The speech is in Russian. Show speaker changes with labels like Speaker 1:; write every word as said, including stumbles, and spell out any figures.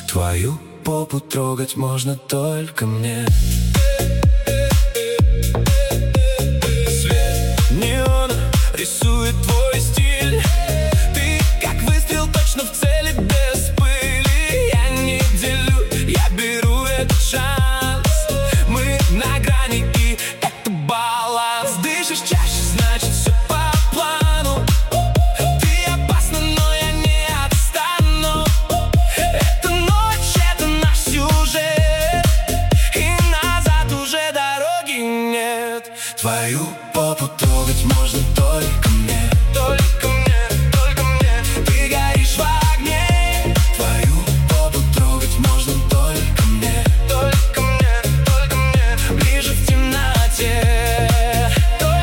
Speaker 1: Твою попу трогать можно только мне. Свет неона рисует твой стиль. Ты как выстрел точно в цель.